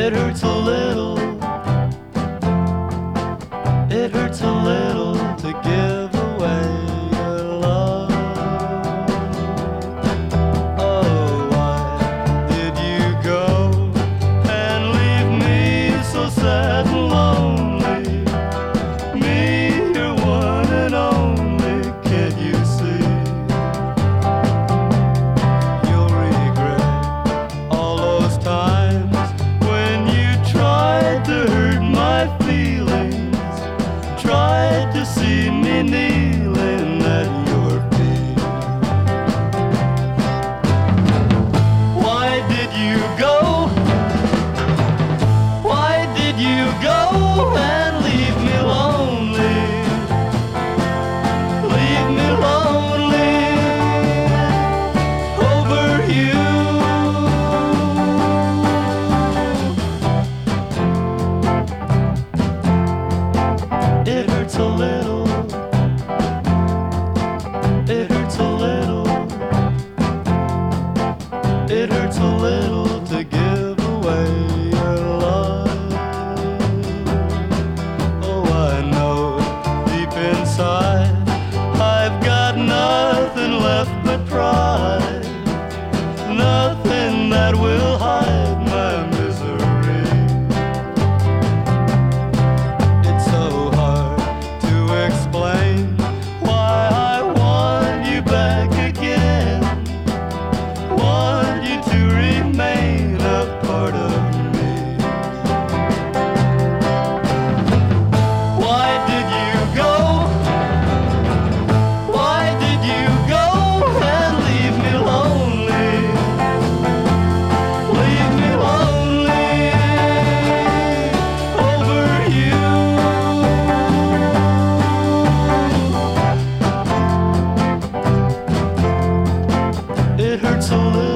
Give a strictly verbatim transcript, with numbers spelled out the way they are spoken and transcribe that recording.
It hurts a little. It hurts a little to give away your love. Oh, why did you go and leave me so sad and lonely? Me, your one and only, can't you see? You'll regret all those times when you tried to hurt my feelings, tried to see me kneeling at your feet. Why did you go? Why did you go and leave me lonely? Leave me lonely over you. It hurts a little. It hurts a little. It hurts a little to give away your love. Oh, I know deep inside I've got nothing left but pride, nothing that will hide my misery. It's so hard to explain why I want you back again, want you to remain a part of me. Why did you go? Why did you go and leave me lonely? Leave me lonely over you. It hurts a little.